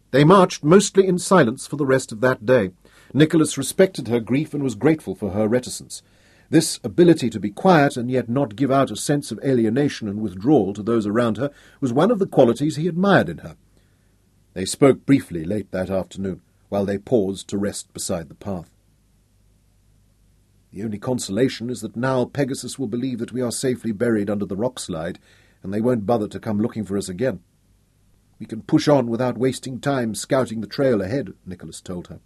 They marched mostly in silence for the rest of that day. Nicholas respected her grief and was grateful for her reticence. This ability to be quiet and yet not give out a sense of alienation and withdrawal to those around her was one of the qualities he admired in her. They spoke briefly late that afternoon, while they paused to rest beside the path. The only consolation is that now Pegasus will believe that we are safely buried under the rock slide, and they won't bother to come looking for us again. We can push on without wasting time scouting the trail ahead, Nicholas told her.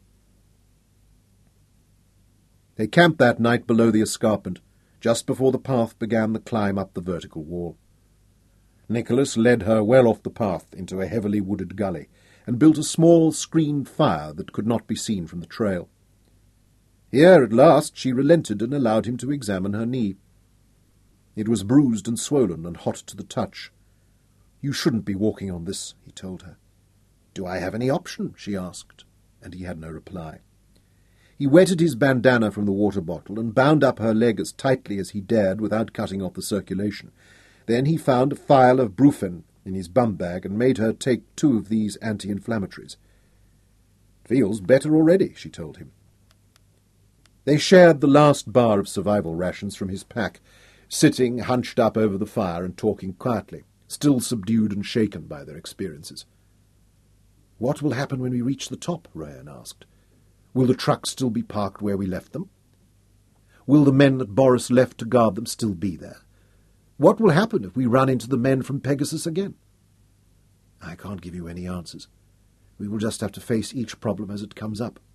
They camped that night below the escarpment, just before the path began the climb up the vertical wall. Nicholas led her well off the path into a heavily wooded gully, and built a small screened fire that could not be seen from the trail. Here, at last, she relented and allowed him to examine her knee. It was bruised and swollen and hot to the touch. "You shouldn't be walking on this," he told her. "Do I have any option?" she asked, and he had no reply. He wetted his bandana from the water bottle and bound up her leg as tightly as he dared without cutting off the circulation. Then he found a phial of Brufen in his bum bag and made her take 2 of these anti-inflammatories. "It feels better already," she told him. They shared the last bar of survival rations from his pack, sitting hunched up over the fire and talking quietly, still subdued and shaken by their experiences. "What will happen when we reach the top?" Royan asked. "Will the trucks still be parked where we left them? Will the men that Boris left to guard them still be there? What will happen if we run into the men from Pegasus again?" "I can't give you any answers. We will just have to face each problem as it comes up.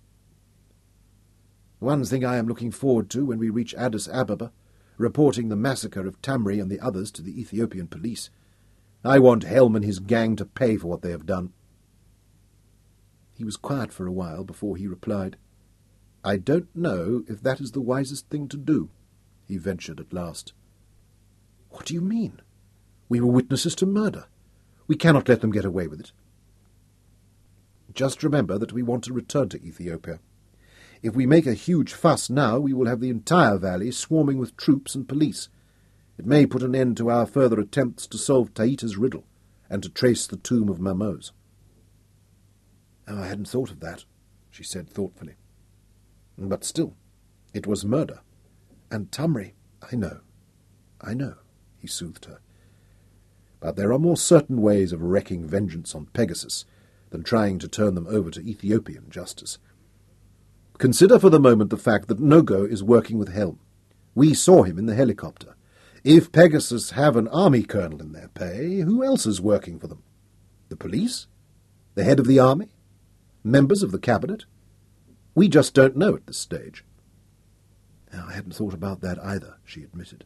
One thing I am looking forward to when we reach Addis Ababa, reporting the massacre of Tamri and the others to the Ethiopian police. I want Helm and his gang to pay for what they have done." He was quiet for a while before he replied. "I don't know if that is the wisest thing to do," he ventured at last. "What do you mean? We were witnesses to murder. We cannot let them get away with it." "Just remember that we want to return to Ethiopia. If we make a huge fuss now, we will have the entire valley swarming with troops and police. It may put an end to our further attempts to solve Taita's riddle and to trace the tomb of Mamose." "Oh, I hadn't thought of that," she said thoughtfully. "But still, it was murder. And Tamri—" I know, he soothed her. "But there are more certain ways of wreaking vengeance on Pegasus than trying to turn them over to Ethiopian justice. Consider for the moment the fact that Nogo is working with Helm. We saw him in the helicopter. If Pegasus have an army colonel in their pay, who else is working for them? The police? The head of the army? Members of the cabinet? We just don't know at this stage." "I hadn't thought about that either," she admitted.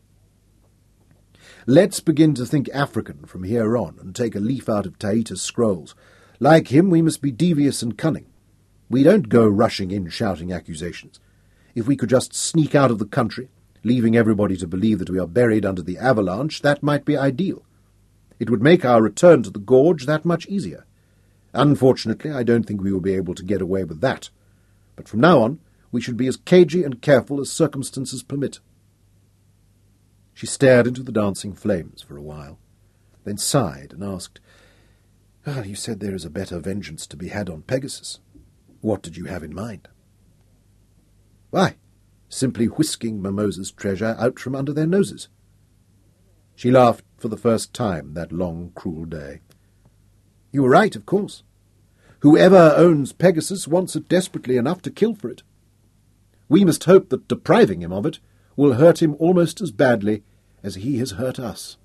"Let's begin to think African from here on and take a leaf out of Taita's scrolls. Like him, we must be devious and cunning. We don't go rushing in shouting accusations. If we could just sneak out of the country, leaving everybody to believe that we are buried under the avalanche, that might be ideal. It would make our return to the gorge that much easier. Unfortunately, I don't think we will be able to get away with that. But from now on, we should be as cagey and careful as circumstances permit." She stared into the dancing flames for a while, then sighed and asked, "Well, you said there is a better vengeance to be had on Pegasus. What did you have in mind?" "Why, simply whisking Mamose's treasure out from under their noses." She laughed for the first time that long, cruel day. "You were right, of course. Whoever owns Pegasus wants it desperately enough to kill for it. We must hope that depriving him of it will hurt him almost as badly as he has hurt us."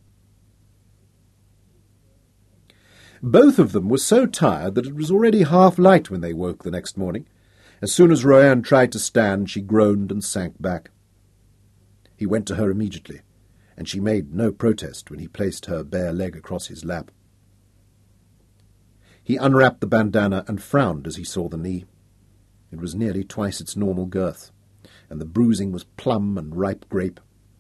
Both of them were so tired that it was already half light when they woke the next morning. As soon as Royan tried to stand, she groaned and sank back. He went to her immediately, and she made no protest when he placed her bare leg across his lap. He unwrapped the bandana and frowned as he saw the knee. It was nearly twice its normal girth, and the bruising was plum and ripe grape.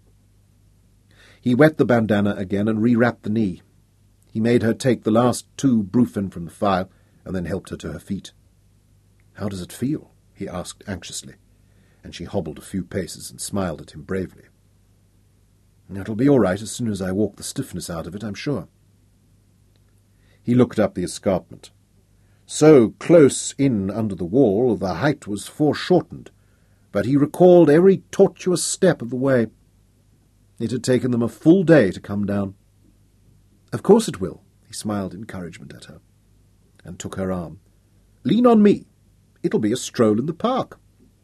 He wet the bandana again and rewrapped the knee. He made her take the last 2 Brufen from the phial, and then helped her to her feet. "How does it feel?" he asked anxiously, and she hobbled a few paces and smiled at him bravely. "It'll be all right as soon as I walk the stiffness out of it, I'm sure." He looked up the escarpment. So close in under the wall, the height was foreshortened, but he recalled every tortuous step of the way. It had taken them a full day to come down. "Of course it will," he smiled encouragement at her, and took her arm. "Lean on me. It'll be a stroll in the park."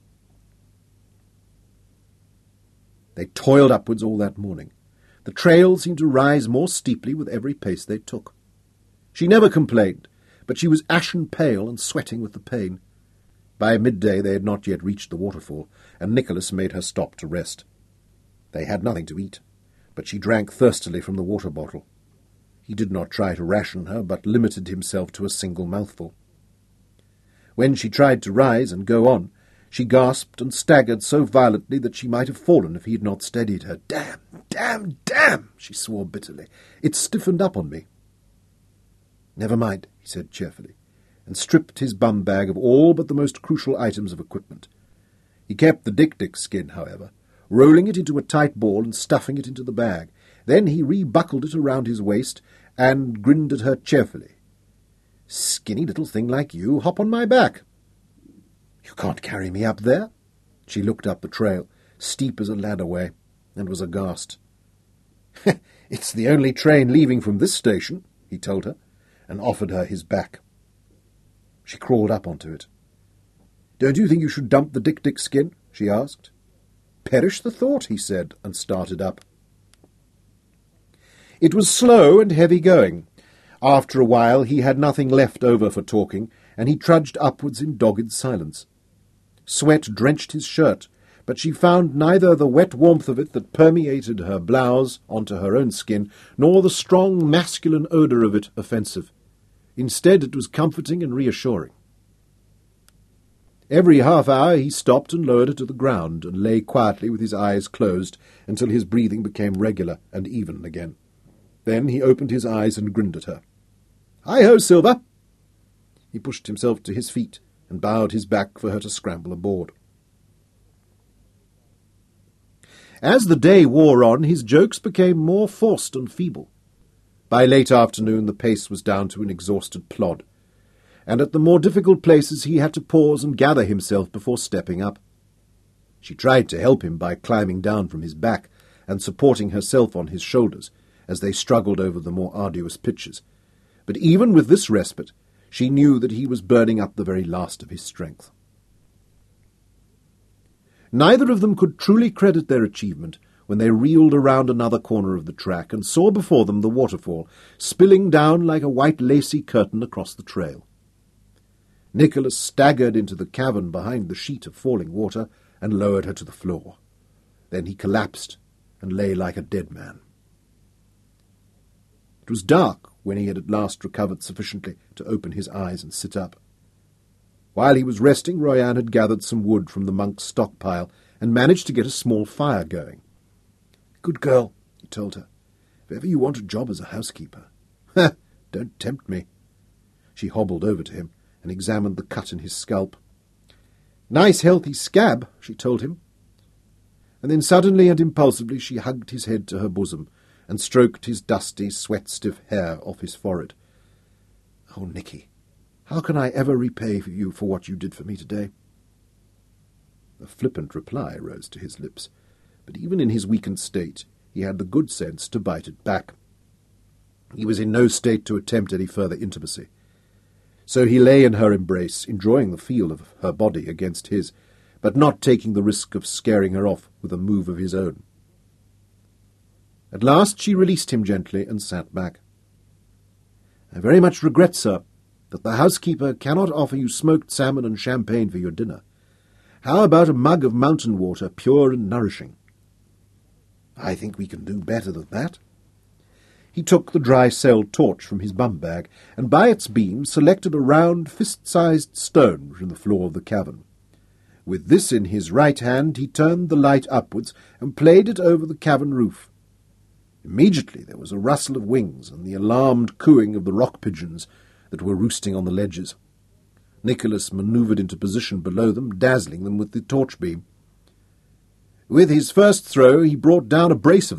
They toiled upwards all that morning. The trail seemed to rise more steeply with every pace they took. She never complained, but she was ashen pale and sweating with the pain. By midday they had not yet reached the waterfall, and Nicholas made her stop to rest. They had nothing to eat, but she drank thirstily from the water bottle. He did not try to ration her, but limited himself to a single mouthful. When she tried to rise and go on, she gasped and staggered so violently that she might have fallen if he had not steadied her. "Damn, damn, damn!" she swore bitterly. "It's stiffened up on me." "Never mind," he said cheerfully, and stripped his bum bag of all but the most crucial items of equipment. He kept the dik-dik skin, however, rolling it into a tight ball and stuffing it into the bag. Then he rebuckled it around his waist and grinned at her cheerfully. "Skinny little thing like you, hop on my back." "You can't carry me up there." She looked up the trail, steep as a ladder-way, and was aghast. "It's the only train leaving from this station," he told her, and offered her his back. She crawled up onto it. "Don't you think you should dump the dik-dik skin?" she asked. "Perish the thought," he said, and started up. It was slow and heavy going. After a while he had nothing left over for talking, and he trudged upwards in dogged silence. Sweat drenched his shirt, but she found neither the wet warmth of it that permeated her blouse onto her own skin, nor the strong masculine odour of it offensive. Instead, it was comforting and reassuring. Every half-hour he stopped and lowered her to the ground, and lay quietly with his eyes closed until his breathing became regular and even again. Then he opened his eyes and grinned at her. "Hi-ho, Silver!" He pushed himself to his feet and bowed his back for her to scramble aboard. As the day wore on, his jokes became more forced and feeble. By late afternoon the pace was down to an exhausted plod, and at the more difficult places he had to pause and gather himself before stepping up. She tried to help him by climbing down from his back and supporting herself on his shoulders as they struggled over the more arduous pitches, but even with this respite she knew that he was burning up the very last of his strength. Neither of them could truly credit their achievement when they reeled around another corner of the track and saw before them the waterfall, spilling down like a white lacy curtain across the trail. Nicholas staggered into the cavern behind the sheet of falling water and lowered her to the floor. Then he collapsed and lay like a dead man. It was dark when he had at last recovered sufficiently to open his eyes and sit up. While he was resting, Royan had gathered some wood from the monk's stockpile and managed to get a small fire going. "Good girl," he told her. "If ever you want a job as a housekeeper." "Ha! Don't tempt me." She hobbled over to him and examined the cut in his scalp. "Nice healthy scab," she told him. And then suddenly and impulsively she hugged his head to her bosom and stroked his dusty, sweat-stiff hair off his forehead. "Oh, Nicky, how can I ever repay you for what you did for me today?" A flippant reply rose to his lips, but even in his weakened state he had the good sense to bite it back. He was in no state to attempt any further intimacy. So he lay in her embrace, enjoying the feel of her body against his, but not taking the risk of scaring her off with a move of his own. At last she released him gently and sat back. "I very much regret, sir, that the housekeeper cannot offer you smoked salmon and champagne for your dinner. How about a mug of mountain water, pure and nourishing?" "I think we can do better than that." He took the dry-celled torch from his bum bag, and by its beam selected a round, fist-sized stone from the floor of the cavern. With this in his right hand he turned the light upwards and played it over the cavern roof. Immediately there was a rustle of wings and the alarmed cooing of the rock pigeons that were roosting on the ledges. Nicholas manoeuvred into position below them, dazzling them with the torch beam. With his first throw he brought down a brace of them,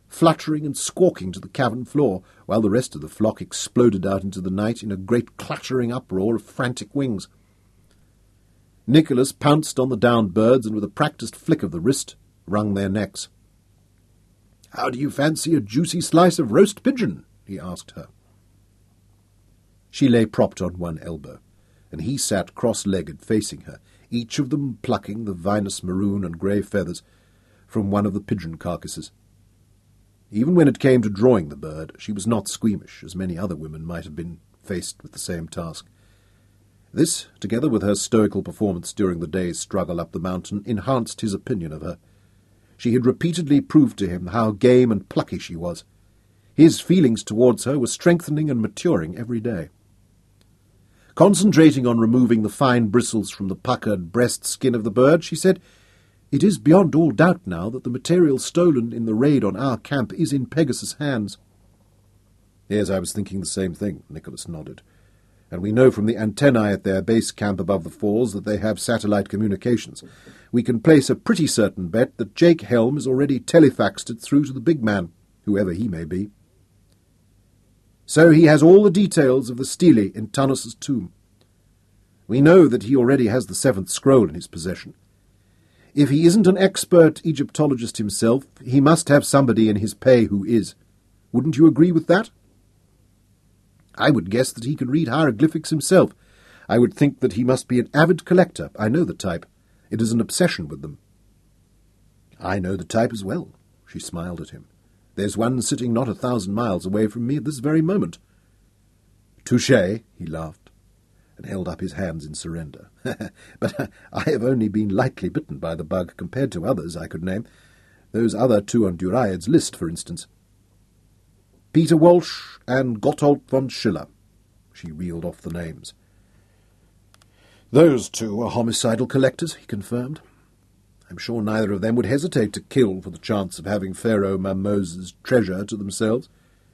fluttering and squawking to the cavern floor, while the rest of the flock exploded out into the night in a great clattering uproar of frantic wings. Nicholas pounced on the downed birds and with a practised flick of the wrist wrung their necks. "How do you fancy a juicy slice of roast pigeon?" he asked her. She lay propped on one elbow, and he sat cross-legged facing her, each of them plucking the vinous maroon and grey feathers from one of the pigeon carcasses. Even when it came to drawing the bird, she was not squeamish, as many other women might have been faced with the same task. This, together with her stoical performance during the day's struggle up the mountain, enhanced his opinion of her. She had repeatedly proved to him how game and plucky she was. His feelings towards her were strengthening and maturing every day. Concentrating on removing the fine bristles from the puckered breast skin of the bird, she said, "It is beyond all doubt now that the material stolen in the raid on our camp is in Pegasus' hands." "Yes, I was thinking the same thing," Nicholas nodded. "And we know from the antennae at their base camp above the falls that they have satellite communications. We can place a pretty certain bet that Jake Helm has already telefaxed it through to the big man, whoever he may be. So he has all the details of the stele in Tunnus' tomb. We know that he already has the seventh scroll in his possession. If he isn't an expert Egyptologist himself, he must have somebody in his pay who is. Wouldn't you agree with that? I would guess that he can read hieroglyphics himself. I would think that he must be an avid collector. I know the type. It is an obsession with them." "I know the type as well," she smiled at him. "There's one sitting not 1,000 miles away from me at this very moment." "Touché," he laughed, and held up his hands in surrender. "But I have only been lightly bitten by the bug compared to others I could name. Those other two on Duriad's list, for instance. Peter Walsh and Gotthold von Schiller." She reeled off the names. "Those two are homicidal collectors," he confirmed. "I'm sure neither of them would hesitate to kill for the chance of having Pharaoh Mammose's treasure to themselves.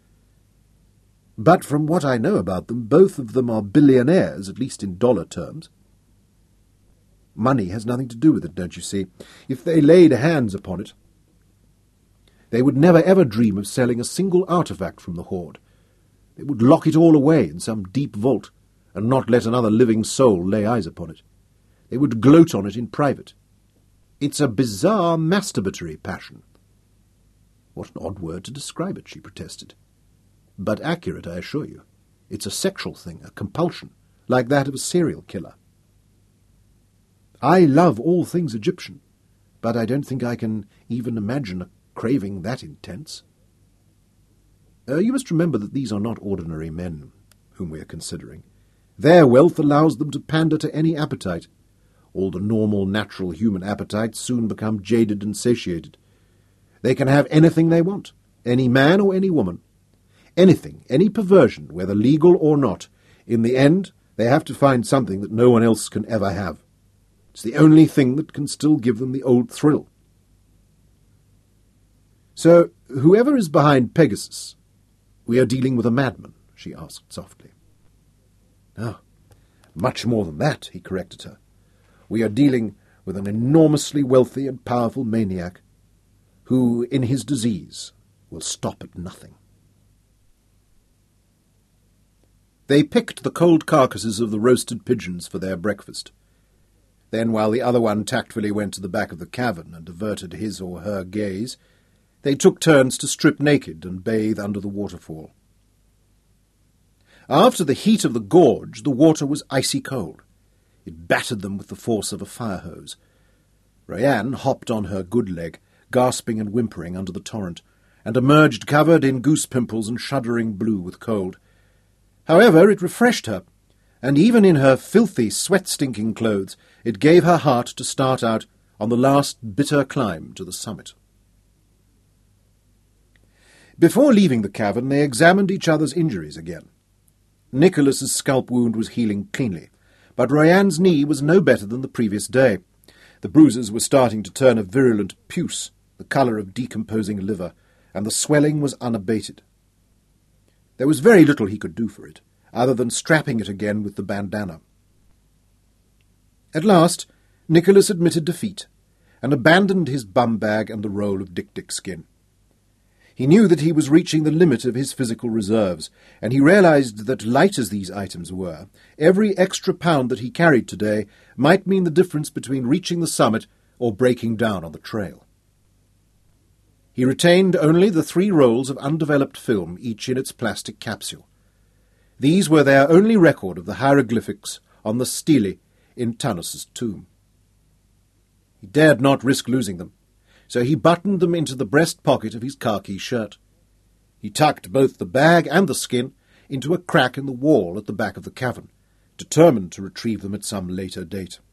But from what I know about them, both of them are billionaires, at least in dollar terms. Money has nothing to do with it, don't you see? If they laid hands upon it, they would never ever dream of selling a single artifact from the hoard. They would lock it all away in some deep vault, and not let another living soul lay eyes upon it. They would gloat on it in private. It's a bizarre masturbatory passion." "What an odd word to describe it," she protested. "But accurate, I assure you. It's a sexual thing, a compulsion, like that of a serial killer. I love all things Egyptian, but I don't think I can even imagine a craving that intense. You must remember that these are not ordinary men whom we are considering. Their wealth allows them to pander to any appetite. All the normal, natural human appetites soon become jaded and satiated. They can have anything they want, any man or any woman. Anything, any perversion, whether legal or not. In the end, they have to find something that no one else can ever have. It's the only thing that can still give them the old thrill." "So, whoever is behind Pegasus, we are dealing with a madman?" she asked softly. "Ah, much more than that," he corrected her. "We are dealing with an enormously wealthy and powerful maniac who, in his disease, will stop at nothing." They picked the cold carcasses of the roasted pigeons for their breakfast. Then, while the other one tactfully went to the back of the cavern and averted his or her gaze, they took turns to strip naked and bathe under the waterfall. After the heat of the gorge, the water was icy cold. It battered them with the force of a fire hose. Rayanne hopped on her good leg, gasping and whimpering under the torrent, and emerged covered in goose pimples and shuddering blue with cold. However, it refreshed her, and even in her filthy, sweat-stinking clothes, it gave her heart to start out on the last bitter climb to the summit. Before leaving the cavern, they examined each other's injuries again. Nicholas's scalp wound was healing cleanly, but Rayanne's knee was no better than the previous day. The bruises were starting to turn a virulent puce, the colour of decomposing liver, and the swelling was unabated. There was very little he could do for it, other than strapping it again with the bandana. At last, Nicholas admitted defeat, and abandoned his bum bag and the roll of dik-dik skin. He knew that he was reaching the limit of his physical reserves, and he realized that, light as these items were, every extra pound that he carried today might mean the difference between reaching the summit or breaking down on the trail. He retained only the 3 rolls of undeveloped film, each in its plastic capsule. These were their only record of the hieroglyphics on the stele in Tanus's tomb. He dared not risk losing them, so he buttoned them into the breast pocket of his khaki shirt. He tucked both the bag and the skin into a crack in the wall at the back of the cavern, determined to retrieve them at some later date.